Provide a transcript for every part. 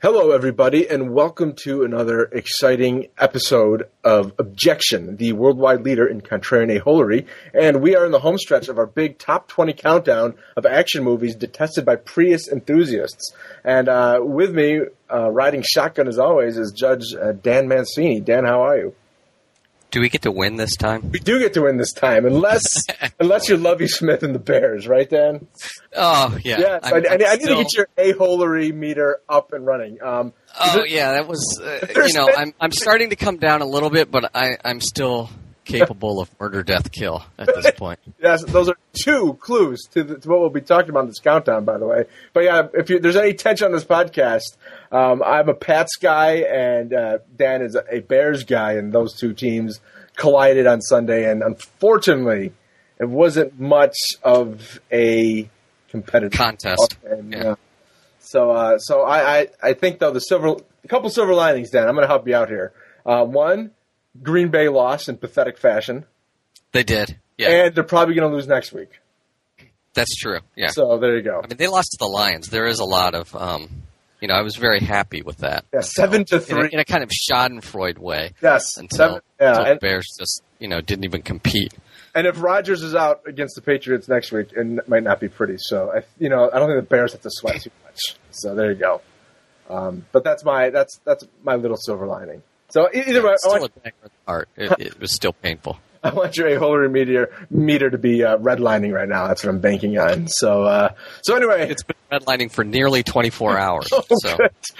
Hello, everybody, and welcome to another exciting episode of Objection, the worldwide leader in contrarian aholery. And we are in the home stretch of our big top 20 countdown of action movies detested by Prius enthusiasts. And with me, riding shotgun as always, is Judge Dan Mancini. Dan, how are you? Do we get to win this time? We do get to win this time, unless you're Lovie Smith and the Bears, right, Dan? Oh, yeah. Yeah, so I need to get your aholery meter up and running. That was, I'm starting to come down a little bit, but I'm still capable of murder, death, kill at this point. Yes, those are two clues to what we'll be talking about in this countdown, by the way. But yeah, if there's any tension on this podcast, I'm a Pats guy, and Dan is a Bears guy, and those two teams collided on Sunday, and unfortunately, it wasn't much of a competitive contest. Yeah. So I think, though, a couple silver linings, Dan. I'm going to help you out here. One, Green Bay lost in pathetic fashion. They did, yeah. And they're probably going to lose next week. That's true, yeah. So there you go. I mean, they lost to the Lions. There is a lot of, I was very happy with that. Yeah, 7-3. In a kind of schadenfreude way. Yes. Until the Bears just, didn't even compete. And if Rodgers is out against the Patriots next week, it might not be pretty. So, I don't think the Bears have to sweat too much. So there you go. But that's my little silver lining. So either way, it was still painful. I want your aholery meter to be redlining right now. That's what I'm banking on. So anyway, it's been redlining for nearly 24 hours. Oh, so.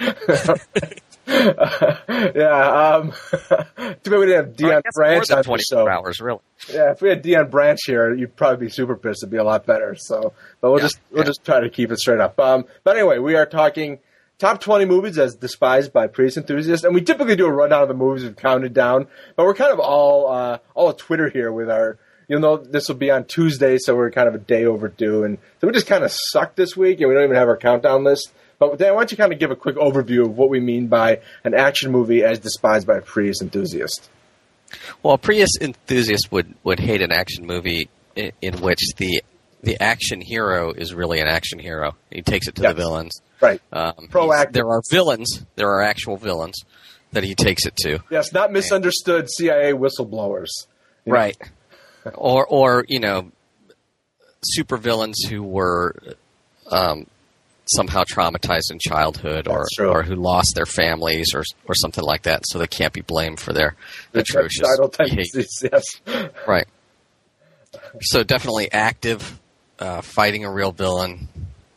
Yeah. Too bad we didn't have Deion Branch on the show. 24 hours, really. Yeah, if we had Deion Branch here, you'd probably be super pissed. It'd be a lot better. So, but we'll just try to keep it straight up. But anyway, we are talking top 20 movies as despised by Prius enthusiasts, and we typically do a rundown of the movies we've counted down, but we're kind of all at Twitter here with our, this will be on Tuesday, so we're kind of a day overdue, and so we just kind of suck this week, and we don't even have our countdown list. But Dan, why don't you kind of give a quick overview of what we mean by an action movie as despised by a Prius enthusiast? Well, a Prius enthusiast would hate an action movie in which the action hero is really an action hero. He takes it to the villains. Right. Proactive. There are villains. There are actual villains that he takes it to. Yes, not misunderstood CIA whistleblowers. Right. Or super villains who were somehow traumatized in childhood or who lost their families or something like that, so they can't be blamed for their atrocious behavior. Yes. Right. So definitely active, fighting a real villain,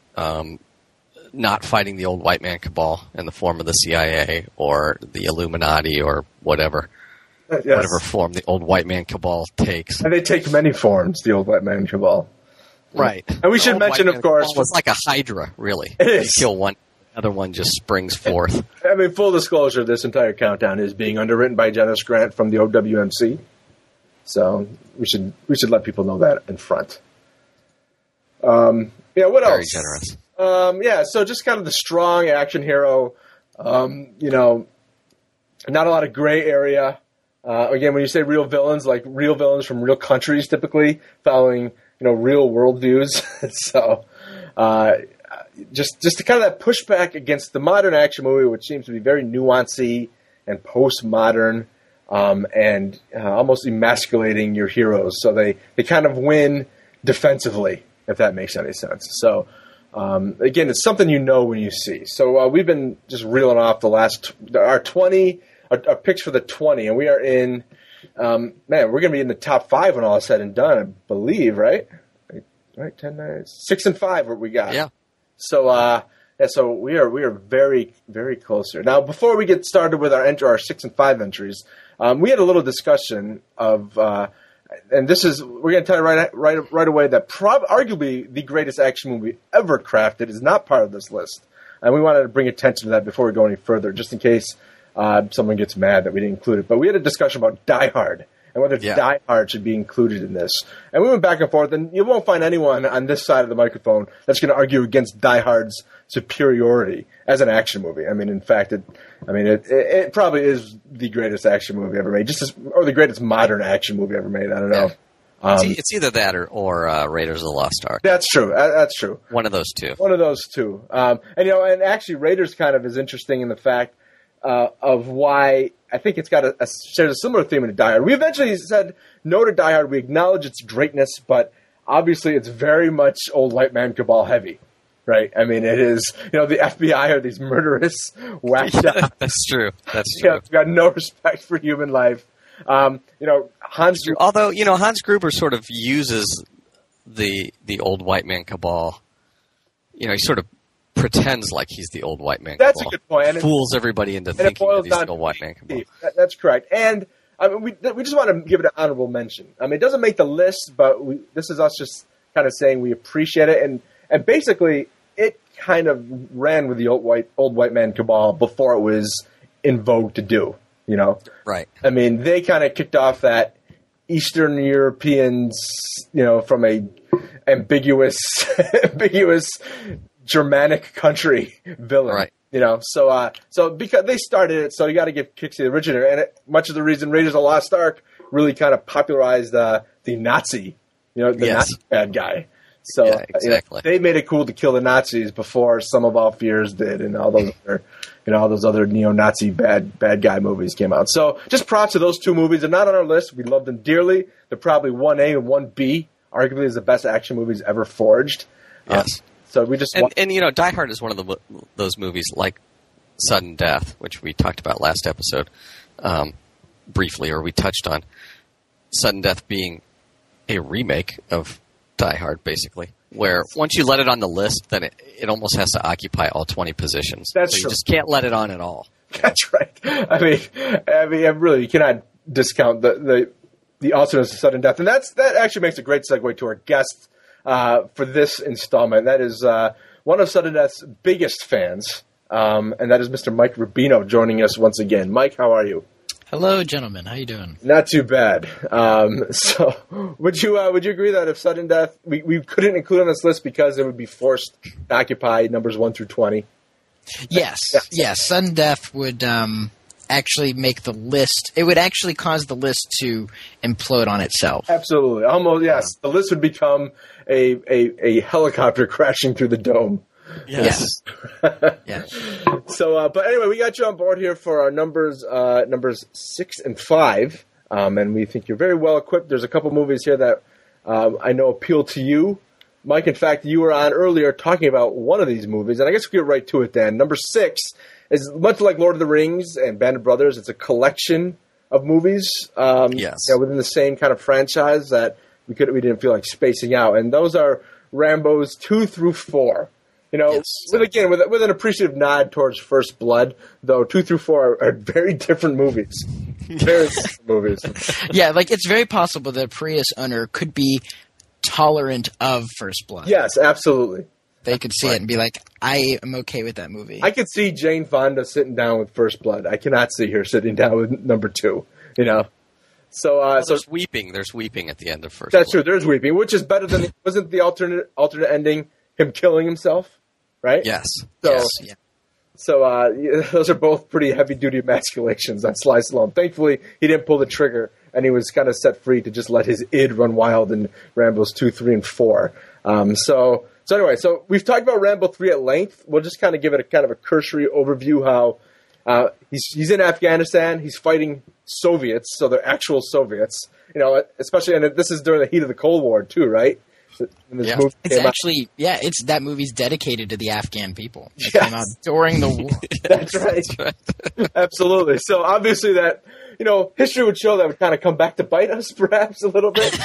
not fighting the old white man cabal in the form of the CIA or the Illuminati or whatever form the old white man cabal takes. And they take many forms, the old white man cabal. Right. And we should mention, of course... It's like a hydra, really. It is. You kill one, another one just springs forth. I mean, full disclosure, this entire countdown is being underwritten by Dennis Grant from the OWMC. So we should let people know that in front. What else? Very generous. So just kind of the strong action hero. Not a lot of gray area. Again, when you say real villains, like real villains from real countries, typically following real worldviews. So just to kind of that pushback against the modern action movie, which seems to be very nuancey and postmodern, and almost emasculating your heroes. So they kind of win defensively, if that makes any sense. So. Again, it's something when you see. So we've been just reeling off our picks for the 20, and we are in. We're going to be in the top 5 when all is said and done, I believe, right? Right, 10, 9, 6, and 5. What we got? Yeah. So so we are very, very close here. Now, before we get started with our 6 and 5 entries, we had a little discussion of. And we're going to tell you right away that arguably the greatest action movie ever crafted is not part of this list. And we wanted to bring attention to that before we go any further, just in case someone gets mad that we didn't include it. But we had a discussion about Die Hard and whether Die Hard should be included in this. And we went back and forth, and you won't find anyone on this side of the microphone that's going to argue against Die Hard's superiority as an action movie. I mean, in fact, it probably is the greatest action movie ever made, or the greatest modern action movie ever made. I don't know. It's either that or Raiders of the Lost Ark. That's true. That's true. One of those two. One of those two. And actually, Raiders kind of is interesting in the fact of why I think it's got shares a similar theme to Die Hard. We eventually said no to Die Hard. We acknowledge its greatness, but obviously it's very much old white man cabal heavy. Right? I mean, it is, the FBI are these murderous, whacked out. That's true. That's true. Got no respect for human life. Hans. Although, Hans Gruber sort of uses the old white man cabal. He sort of pretends like he's the old white man cabal. That's a good point. And fools everybody into thinking that he's the old white man cabal. That's correct. And I mean, we just want to give it an honorable mention. I mean, it doesn't make the list, but this is us just kind of saying we appreciate it. And basically, it kind of ran with the old white man cabal before it was in vogue to do. Right. I mean, they kind of kicked off that Eastern Europeans, from a ambiguous Germanic country villain. Right. So because they started it, so you got to give kicks to the originator, and much of the reason Raiders of the Lost Ark really kind of popularized the Nazi, Nazi bad guy. So yeah, exactly. They made it cool to kill the Nazis before Some of Our Fears did, and all those other neo-Nazi bad guy movies came out. So just props to those two movies. They're not on our list. We love them dearly. They're probably 1A and 1B. Arguably, is the best action movies ever forged. Yes. So we just and Die Hard is one of those movies like Sudden Death, which we talked about last episode briefly, or we touched on. Sudden Death being a remake of Die Hard, basically, where once you let it on the list, then it almost has to occupy all 20 positions. That's so true. You just can't let it on at all. That's right. I mean, really, you cannot discount the awesomeness of Sudden Death, and that actually makes a great segue to our guest for this installment. That is one of Sudden Death's biggest fans, and that is Mr. Mike Rubino joining us once again. Mike, how are you? Hello, gentlemen. How you doing? Not too bad. So, would you agree that if Sudden Death we couldn't include on this list because it would be forced to occupy numbers 1 through 20? Yes. Sudden Death would actually make the list. It would actually cause the list to implode on itself. Absolutely. Almost. Yes. The list would become a helicopter crashing through the dome. Yes. Yes. So, but anyway, we got you on board here for our numbers 6 and 5, and we think you're very well equipped. There's a couple movies here that I know appeal to you, Mike. In fact, you were on earlier talking about one of these movies, and I guess we'll get right to it then. Number 6 is much like Lord of the Rings and Band of Brothers. It's a collection of movies, within the same kind of franchise that we didn't feel like spacing out, and those are Rambo's 2 through 4. Yes. with an appreciative nod towards First Blood, though 2 through 4 are very different movies. Very different movies. Yeah, like it's very possible that a Prius owner could be tolerant of First Blood. Yes, absolutely. They could see it and be like, I am okay with that movie. I could see Jane Fonda sitting down with First Blood. I cannot see her sitting down with number 2. So there's weeping. There's weeping at the end of First That's Blood. true. There's weeping, which is better than wasn't the alternate ending him killing himself, right? Yes. So, yes. Yeah. So those are both pretty heavy-duty emasculations on Sly Stallone. Thankfully, he didn't pull the trigger, and he was kind of set free to just let his id run wild in Rambo's 2, 3, and 4. So anyway, so we've talked about Rambo 3 at length. We'll just kind of give it a kind of a cursory overview how he's in Afghanistan. He's fighting Soviets, so they're actual Soviets. Especially, and this is during the heat of the Cold War too, right? Yeah. It's that movie's dedicated to the Afghan people. It came out during the war. That's right. Absolutely. So obviously that, history would show that would kind of come back to bite us perhaps a little bit.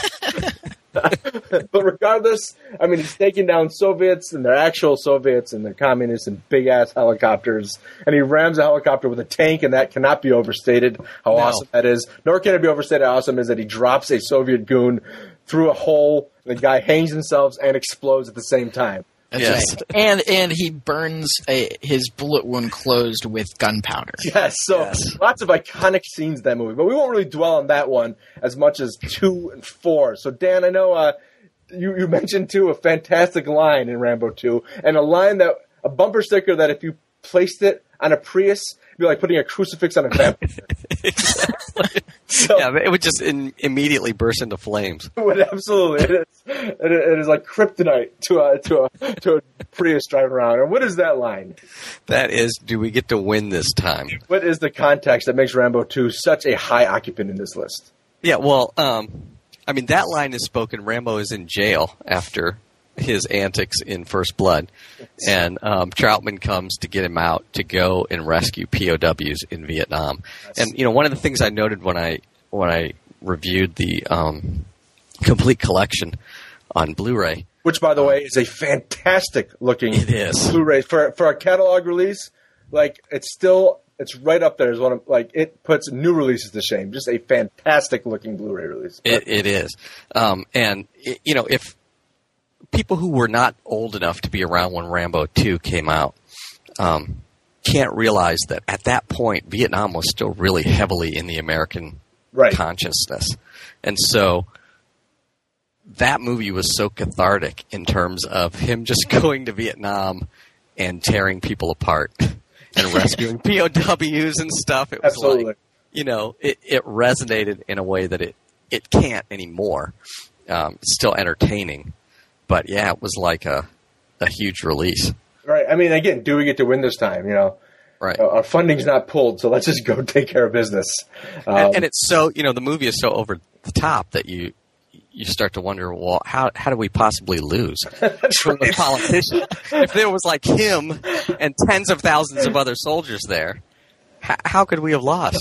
But regardless, I mean, he's taking down Soviets, and they're actual Soviets, and they're communists in big-ass helicopters. And he rams a helicopter with a tank, and that cannot be overstated how awesome that is. Nor can it be overstated how awesome it is that he drops a Soviet goon through a hole, and the guy hangs himself and explodes at the same time. That's Yes. right. And he burns his bullet wound closed with gunpowder. Yes, so lots of iconic scenes in that movie, but we won't really dwell on that one as much as 2 and 4. So Dan, I know you mentioned too a fantastic line in Rambo 2, and a bumper sticker that if you placed it on a Prius, it'd be like putting a crucifix on a vampire. Exactly. So, yeah, it would just immediately burst into flames. it would absolutely. It is like kryptonite to a Prius driving around. And what is that line? That is, do we get to win this time? What is the context that makes Rambo 2 such a high occupant in this list? Yeah, well, I mean, that line is spoken. Rambo is in jail after his antics in First Blood, and Troutman comes to get him out to go and rescue POWs in Vietnam. And one of the things I noted when I reviewed the complete collection on Blu-ray, which, by the way, is a fantastic looking Blu-ray for a catalog release. Like it's right up there as one of it puts new releases to shame. Just a fantastic looking Blu-ray release. It is, and if people who were not old enough to be around when Rambo 2 came out can't realize that at that point, Vietnam was still really heavily in the American consciousness. And so that movie was so cathartic in terms of him just going to Vietnam and tearing people apart and rescuing POWs and stuff. It was like, it resonated in a way that it can't anymore. It's still entertaining. But yeah, it was like a huge release. Right. I mean, again, do we get to win this time? Right. Our funding's not pulled, so let's just go take care of business. And it's so the movie is so over the top that you start to wonder, well, how do we possibly lose from the politician? If there was like him and tens of thousands of other soldiers there, how could we have lost?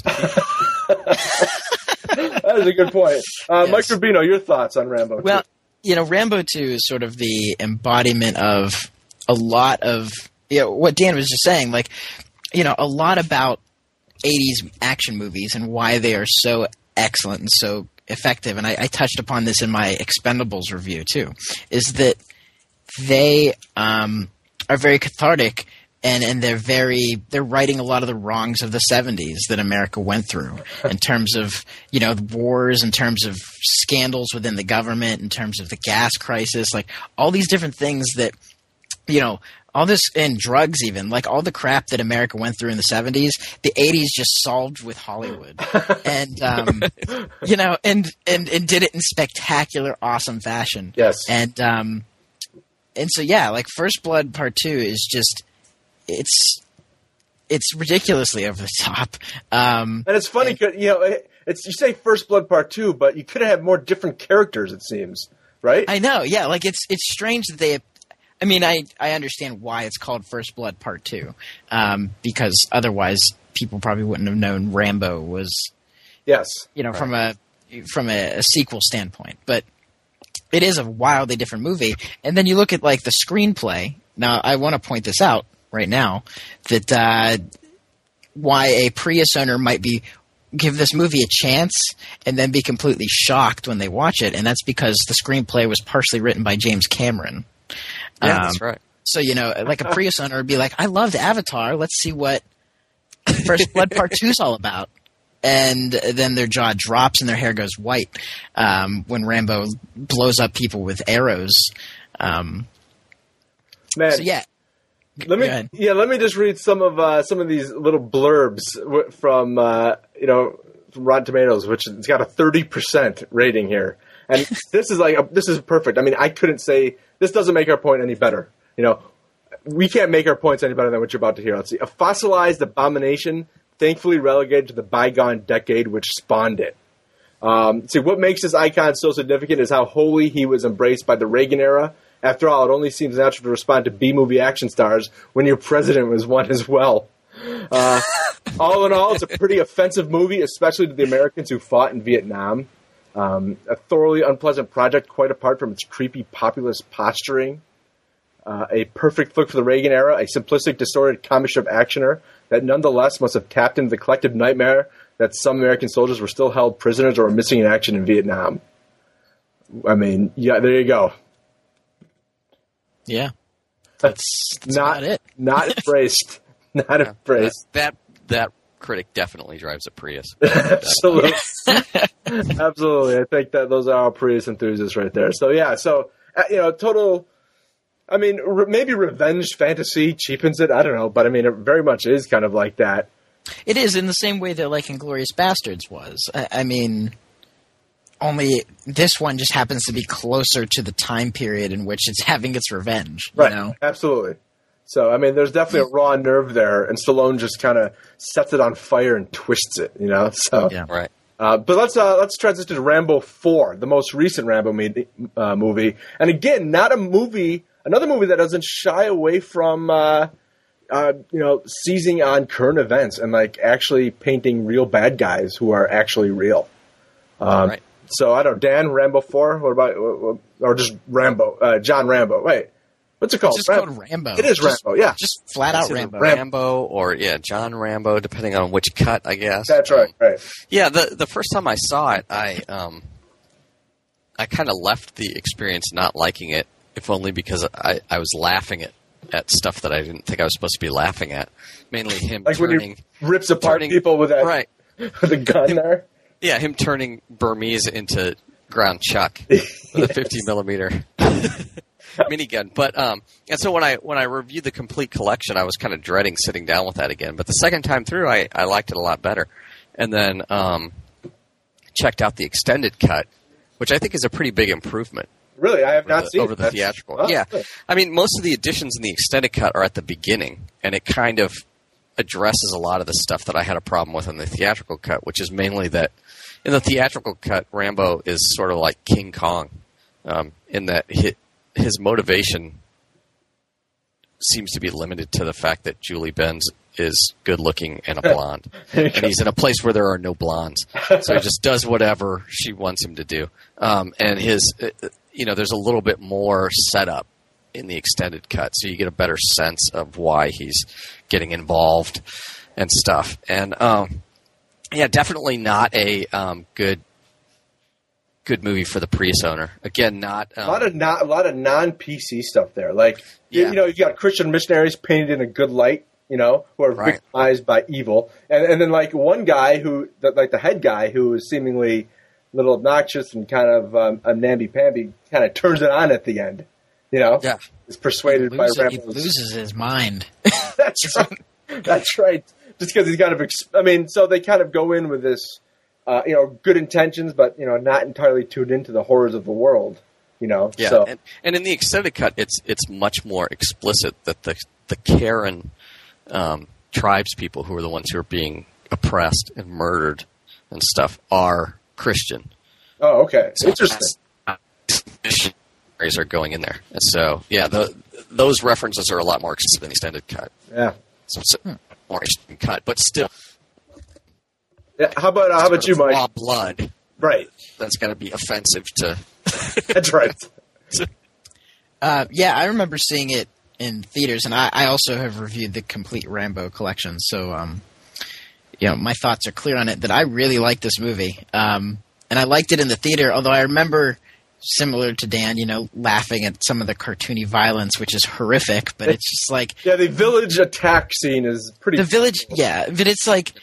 That is a good point. Yes. Mike Rubino, your thoughts on Rambo 2? Well, Rambo 2 is sort of the embodiment of a lot of what Dan was just saying, a lot about 80s action movies and why they are so excellent and so effective. And I touched upon this in my Expendables review too, is that they are very cathartic and they're righting a lot of the wrongs of the 70s that America went through in terms of, wars, in terms of scandals within the government, in terms of the gas crisis, all these different things that, all this, and drugs even, all the crap that America went through in the 70s, the 80s just solved with Hollywood. And, and did it in spectacular, awesome fashion. Yes. And so, yeah, First Blood Part 2 is just, it's ridiculously over the top. And it's funny because, you say First Blood Part 2, but you could have had more different characters, it seems, right? I know, yeah. It's strange that they... I mean, I understand why it's called First Blood Part 2, because otherwise people probably wouldn't have known Rambo was... Yes. From a sequel standpoint. But it is a wildly different movie. And then you look at, the screenplay. Now, I want to point this out right now, that why a Prius owner might give this movie a chance and then be completely shocked when they watch it, and that's because the screenplay was partially written by James Cameron. Yeah, that's right. So, a Prius owner would be like, I loved Avatar, let's see what First Blood Part 2 is all about. And then their jaw drops and their hair goes white when Rambo blows up people with arrows. Man. So, yeah. Let me just read some of these little blurbs from Rotten Tomatoes, which it's got a 30% rating here, and this is perfect. I mean, I couldn't say this doesn't make our point any better. We can't make our points any better than what you're about to hear. Let's see, a fossilized abomination, thankfully relegated to the bygone decade which spawned it. See, what makes this icon so significant is how wholly he was embraced by the Reagan era. After all, it only seems natural to respond to B-movie action stars when your president was one as well. All in all, it's a pretty offensive movie, especially to the Americans who fought in Vietnam. A thoroughly unpleasant project, quite apart from its creepy populist posturing. A perfect flick for the Reagan era, a simplistic, distorted comic strip actioner that nonetheless must have tapped into the collective nightmare that some American soldiers were still held prisoners or were missing in action in Vietnam. I mean, yeah, there you go. Yeah, that's not it. Not embraced. Not embraced. That critic definitely drives a Prius. Absolutely. Absolutely. I think that those are all Prius enthusiasts right there. So, yeah. So, total I mean, maybe revenge fantasy cheapens it. I don't know, but I mean, it very much is kind of like that. It is in the same way that like Inglourious Bastards was. I mean, only this one just happens to be closer to the time period in which it's having its revenge. Right. You know? Absolutely. So, I mean, there's definitely a raw nerve there, and Stallone just kind of sets it on fire and twists it, you know? So, Yeah. Right. But let's transition to Rambo 4, the most recent Rambo movie. And again, another movie that doesn't shy away from, seizing on current events and like actually painting real bad guys who are actually real. Right. So I don't know, Dan, Rambo 4, what about, or just Rambo, John Rambo, wait. What's it called? It's just called Rambo. It is Rambo, yeah. Just flat out It's either Rambo. Rambo or John Rambo, depending on which cut, I guess. That's right, right. Yeah, the first time I saw it, I kind of left the experience not liking it, if only because I was laughing at stuff that I didn't think I was supposed to be laughing at. Mainly him Like turning... when he rips apart people with that Right. with a gun there. Yeah, him turning Burmese into ground chuck with a 50 millimeter minigun. But and so when I reviewed the complete collection, I was kind of dreading sitting down with that again. But the second time through, I liked it a lot better. And then checked out the extended cut, which I think is a pretty big improvement. Really, I have not seen over the theatrical. Oh, yeah, good. I mean, most of the additions in the extended cut are at the beginning, and it kind of addresses a lot of the stuff that I had a problem with in the theatrical cut, which is mainly that in the theatrical cut, Rambo is sort of like King Kong, in that his motivation seems to be limited to the fact that Julie Benz is good looking and a blonde, and he's in a place where there are no blondes, so he just does whatever she wants him to do. And his, there's a little bit more setup in the extended cut, so you get a better sense of why he's getting involved and stuff. And definitely not a good movie for the Prius owner. Again, not a lot of non-PC stuff there. Like you've got Christian missionaries painted in a good light, who are victimized by evil, and then like one guy the head guy who is seemingly a little obnoxious and kind of a namby-pamby, kind of turns it on at the end. Is persuaded by Rambo's. He loses his mind. That's right. That's right. Just because he's kind of, so they kind of go in with this, good intentions, but not entirely tuned into the horrors of the world. Yeah, so. and in the extended cut, it's much more explicit that the Karen tribes people who are the ones who are being oppressed and murdered and stuff are Christian. Oh, okay. So interesting. Missionaries are going in there, and so those references are a lot more explicit in the extended cut. Yeah, so it's a more interesting cut, but still. Yeah. How about you, Mike? Raw blood, right? That's got to be offensive to. That's right. I remember seeing it in theaters, and I also have reviewed the complete Rambo collection, so my thoughts are clear on it. That I really like this movie, and I liked it in the theater. Although I remember, similar to Dan, laughing at some of the cartoony violence, which is horrific. But it's just like the village attack scene is pretty. The village, but it's like,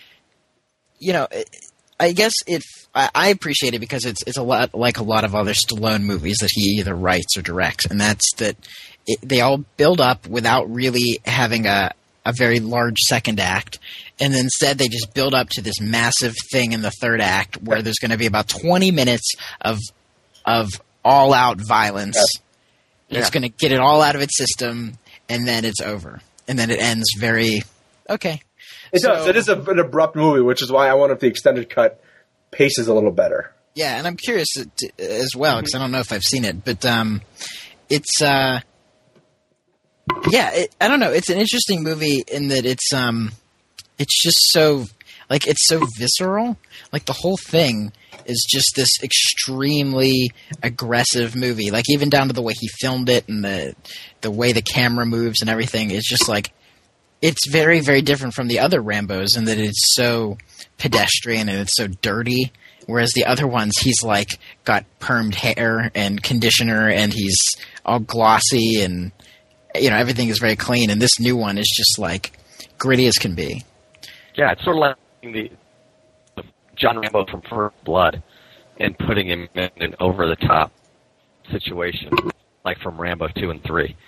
I guess I appreciate it because it's a lot like a lot of other Stallone movies that he either writes or directs, and that's that they all build up without really having a very large second act, and then instead they just build up to this massive thing in the third act where there's going to be about 20 minutes of all-out violence. Yeah. It's going to get it all out of its system, and then it's over, and then it ends very okay. It does. It is an abrupt movie, which is why I wonder if the extended cut paces a little better. Yeah, and I'm curious as well, because I don't know if I've seen it, but it's I don't know. It's an interesting movie in that it's just so it's so visceral. Like the whole thing is just this extremely aggressive movie. Like even down to the way he filmed it and the way the camera moves and everything is just like. It's very, very different from the other Rambos in that it's so pedestrian and it's so dirty, whereas the other ones, he's like got permed hair and conditioner and he's all glossy and everything is very clean. And this new one is just like gritty as can be. Yeah, it's sort of like the John Rambo from First Blood and putting him in an over-the-top situation, like from Rambo 2 and 3.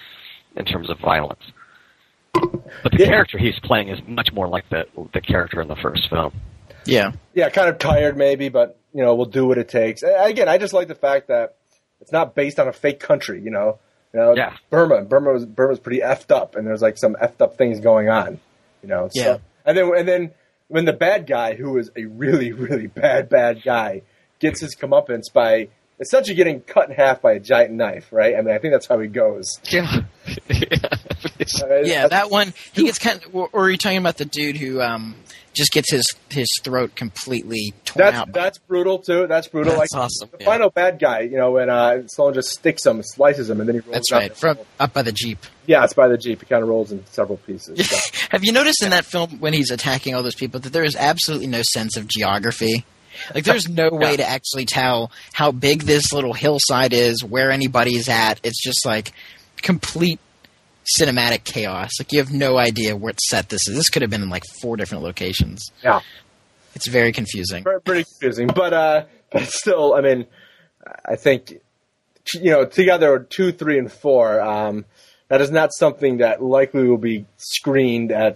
in terms of violence. But the character he's playing is much more like the character in the first film. Yeah. Yeah, kind of tired maybe, but, we'll do what it takes. Again, I just like the fact that it's not based on a fake country, Yeah. Burma's pretty effed up, and there's like some effed up things going on, So, Yeah. and then when the bad guy, who is a really, really bad guy, gets his comeuppance by essentially getting cut in half by a giant knife, right? I mean, I think that's how he goes. Yeah. Yeah, that one, he gets kind of, or are you talking about the dude who just gets his throat completely torn out? That's brutal, too. That's brutal. That's like, awesome. The final bad guy, when Stallone just sticks him, slices him, and then he rolls That's right, up. up by the Jeep. Yeah, it's by the Jeep. He kind of rolls in several pieces. So. Have you noticed in that film when he's attacking all those people that there is absolutely no sense of geography? Like, there's no way to actually tell how big this little hillside is, where anybody's at. It's just like complete cinematic chaos. Like, you have no idea what set this is. This could have been in like 4 different locations. Yeah. It's very confusing. Pretty confusing. But still, I mean, I think, together 2, 3, and 4, that is not something that likely will be screened at,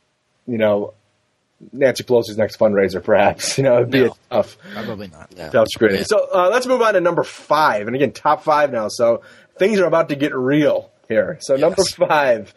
Nancy Pelosi's next fundraiser, perhaps. It'd be tough. Probably not. No. Tough screening. Yeah. So let's move on to number 5. And again, top 5 now. So things are about to get real here. So number 5,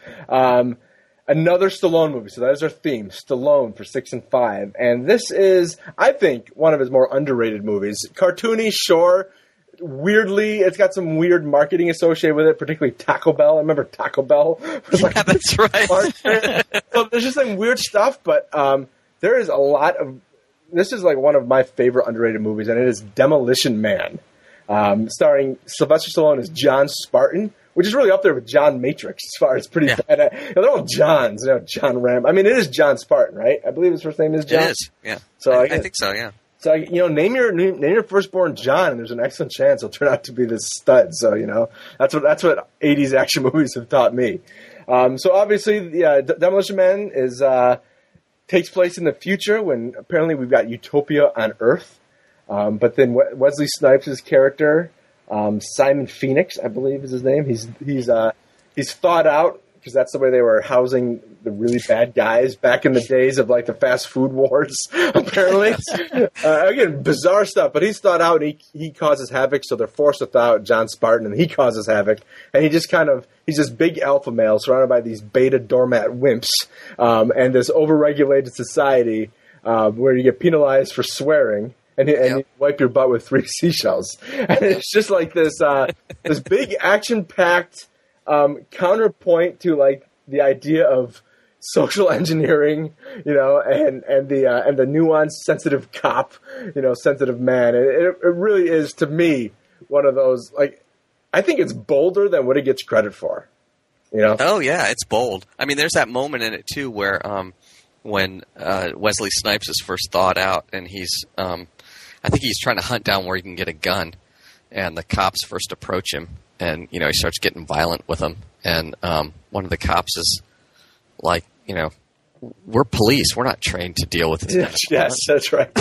another Stallone movie. So that is our theme, Stallone for 6 and 5. And this is, I think, one of his more underrated movies. Cartoony, sure. Weirdly, it's got some weird marketing associated with it, particularly Taco Bell. I remember Taco Bell. Yeah, that's right. So there's just some weird stuff, but there is a lot of... This is like one of my favorite underrated movies, and it is Demolition Man, starring Sylvester Stallone as John Spartan, which is really up there with John Matrix as far as pretty bad. They're all Johns, John Ram. I mean, it is John Spartan, right? I believe his first name is John. It is, yeah. So I think so, yeah. So, name your firstborn John, and there's an excellent chance he'll turn out to be this stud. So, that's what 80s action movies have taught me. So obviously, Demolition Man takes place in the future when apparently we've got utopia on Earth. But then Wesley Snipes' character, Simon Phoenix, I believe is his name. He's thawed out because that's the way they were housing the really bad guys back in the days of like the fast food wars, apparently. Again, bizarre stuff, but he's thawed out and he causes havoc, so they're forced to thaw out John Spartan and he causes havoc. And he's this big alpha male surrounded by these beta doormat wimps, and this overregulated society where you get penalized for swearing. And you wipe your butt with 3 seashells. And it's just like this big action-packed counterpoint to like the idea of social engineering, and the nuanced, sensitive cop, sensitive man. It really is, to me, one of those, like, I think it's bolder than what it gets credit for, Oh, yeah, it's bold. I mean, there's that moment in it, too, where when Wesley Snipes is first thawed out and he's, I think he's trying to hunt down where he can get a gun, and the cops first approach him, and, he starts getting violent with them, and one of the cops is like, we're police. We're not trained to deal with this. Yes, that's right.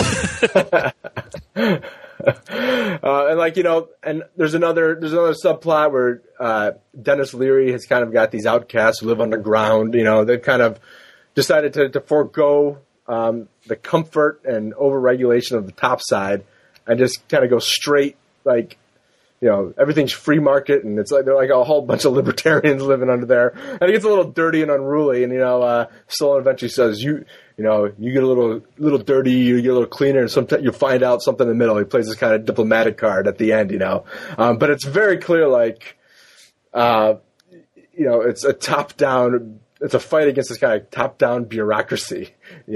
And there's another subplot where Dennis Leary has kind of got these outcasts who live underground. They've kind of decided to forego the comfort and overregulation of the top side and just kind of go straight, like, everyth's free market, and it's like they're like a whole bunch of libertarians living under there, and it gets a little dirty and unruly. And Stallone eventually says, "You get a little dirty, you get a little cleaner, and sometimes you find out something in the middle." He plays this kind of diplomatic card at the end, but it's very clear, like, it's a top down. It's a fight against this kind of top down bureaucracy,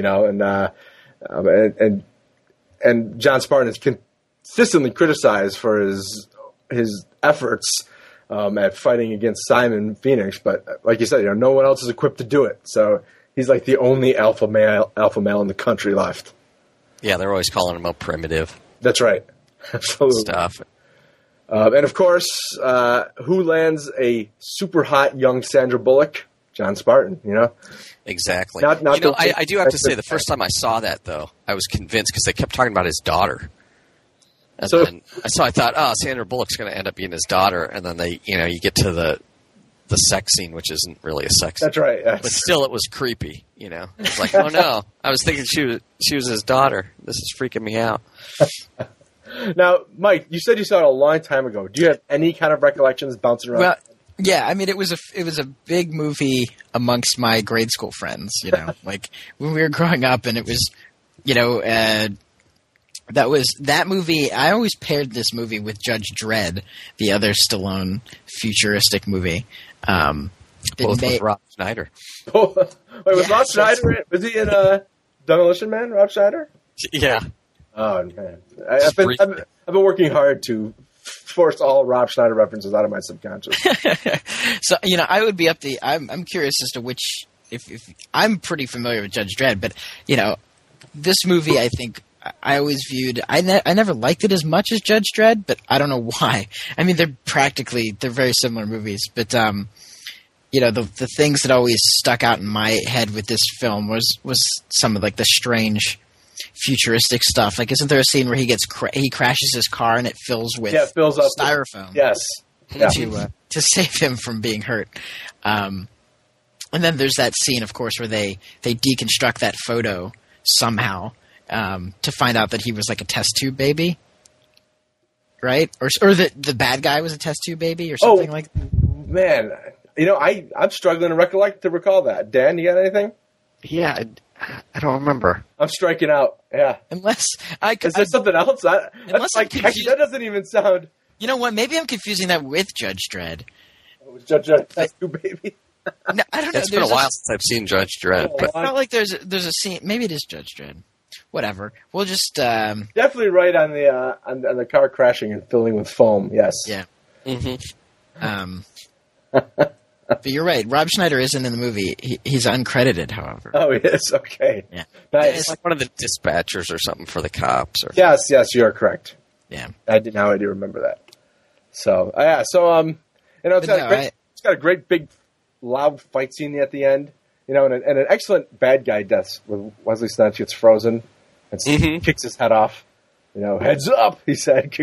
and John Spartan is consistently criticized for his efforts at fighting against Simon Phoenix, but like you said, no one else is equipped to do it. So he's like the only alpha male in the country left. Yeah, they're always calling him a primitive. That's right, absolutely. Stuff. And of course, who lands a super hot young Sandra Bullock? John Spartan. Exactly. I do have to say, the first time I saw that, though, I was convinced because they kept talking about his daughter. And then I thought, Sandra Bullock's going to end up being his daughter, and then you get to the sex scene, which isn't really a sex scene. That's right. Yes. But still, it was creepy. It's like, oh no, I was thinking she was his daughter. This is freaking me out. Now, Mike, you said you saw it a long time ago. Do you have any kind of recollections bouncing around? Well, yeah, I mean, it was a big movie amongst my grade school friends. Like when we were growing up, and it was, that movie. I always paired this movie with Judge Dredd, the other Stallone futuristic movie. Both with Rob Schneider. Wait, was Rob Schneider? Was he in Demolition Man? Rob Schneider? Yeah. Oh man, I've been working hard to force all Rob Schneider references out of my subconscious. So I would be I'm curious as to which. If I'm pretty familiar with Judge Dredd, but this movie I think I always viewed. I never liked it as much as Judge Dredd, but I don't know why. I mean, they're very similar movies, but the things that always stuck out in my head with this film was some of like the strange futuristic stuff. Like, isn't there a scene where he crashes his car and it fills with styrofoam? Yes. To save him from being hurt. And then there's that scene, of course, where they deconstruct that photo somehow to find out that he was like a test tube baby, right? Or that the bad guy was a test tube baby or something like that. Man, I'm struggling to recall that. Dan, you got anything? Yeah, I don't remember. I'm striking out. Yeah. Unless is there something else? That doesn't even sound. You know what? Maybe I'm confusing that with Judge Dredd. Was Judge Dredd test tube baby? No, I don't know. It's been a while since I've seen Judge Dredd. But I felt like there's a scene. Maybe it is Judge Dredd. Whatever. We'll just definitely right on the car crashing and filling with foam. Yes. Yeah. Mm-hmm. But you're right. Rob Schneider isn't in the movie. He's uncredited, however. Oh, he is? Okay. Yeah. Nice. It's like one of the dispatchers or something for the cops. Yes, you are correct. Yeah. I do remember that. So, it's got a great big loud fight scene at the end, and an excellent bad guy death when Wesley Snipes gets frozen and kicks his head off. Heads up, he said.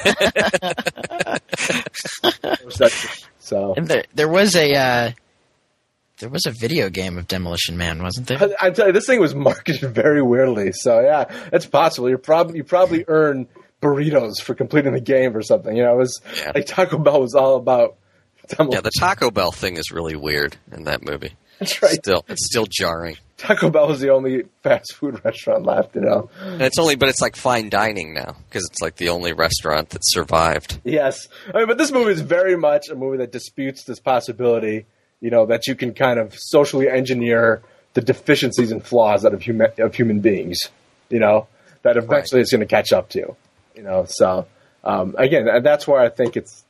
So, and there was a video game of Demolition Man, wasn't there? I tell you, this thing was marketed very weirdly. So yeah, it's possible. You probably earn burritos for completing the game or something. It was like Taco Bell was all about Demolition. Yeah, the Taco Bell thing is really weird in that movie. That's right. It's still jarring. Taco Bell was the only fast food restaurant left, And but it's like fine dining now because it's like the only restaurant that survived. Yes, but this movie is very much a movie that disputes this possibility, that you can kind of socially engineer the deficiencies and flaws out of human beings, that eventually it's going to catch up to, So again, that's where I think it's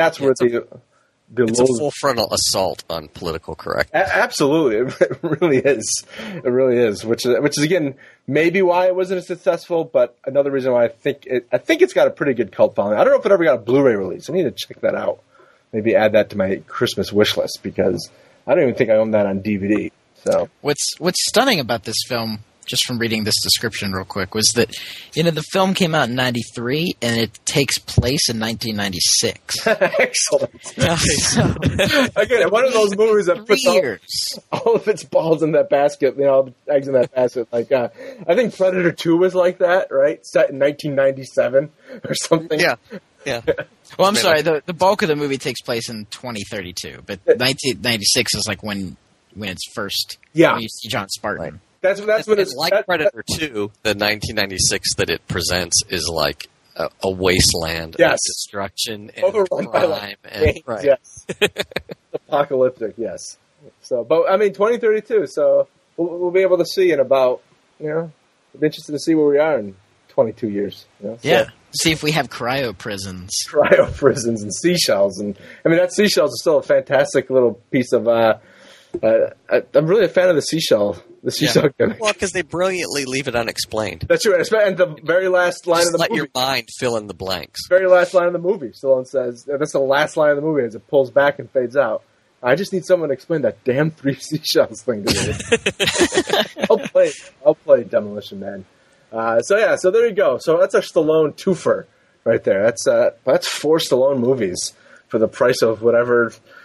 a full frontal assault on political correctness. Absolutely, it really is. It really is. Which is again maybe why it wasn't as successful, but another reason why I think it's got a pretty good cult following. I don't know if it ever got a Blu-ray release. I need to check that out. Maybe add that to my Christmas wish list because I don't even think I own that on DVD. So what's stunning about this film, just from reading this description real quick, was that the film came out in '93 and it takes place in 1996. Excellent. Again, one of those movies that puts all of its balls in that basket, all the eggs in that basket. Like I think Predator 2 was like that, right? Set in 1997 or something. Yeah. Well, I'm sorry. The bulk of the movie takes place in 2032, but 1996 is like when it's first. Yeah. When you see John Spartan. Right. That's what it's like. Predator 2, the 1996 that it presents is like a wasteland of destruction and crime. Yes. Apocalyptic, yes. So, but I mean, 2032. So we'll be able to see in about I'll be interested to see where we are in 22 years. Yeah. See if we have cryo prisons and seashells, and I mean that seashells is still a fantastic little piece of. I'm really a fan of the seashell. The seashell gimmick. Well, because they brilliantly leave it unexplained. That's true. And the very last line of the movie. Let your mind fill in the blanks. Very last line of the movie. Stallone says, that's the last line of the movie as it pulls back and fades out. I just need someone to explain that damn 3 seashells thing to me. I'll play Demolition Man. So there you go. So that's a Stallone twofer right there. That's 4 Stallone movies for the price of whatever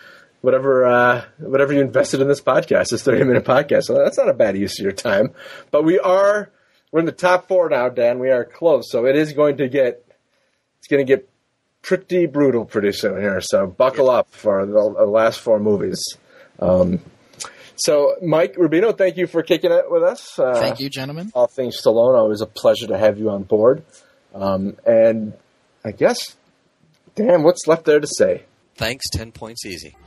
whatever you invested in this podcast, this 30-minute podcast. So that's not a bad use of your time. But we're in the top 4 now, Dan. We are close, so it's going to get pretty brutal pretty soon here. So buckle up for the last 4 movies. So, Mike Rubino, thank you for kicking it with us. Thank you, gentlemen. All things Stallone, always a pleasure to have you on board. And I guess, Dan, what's left there to say? Thanks, 10 points easy.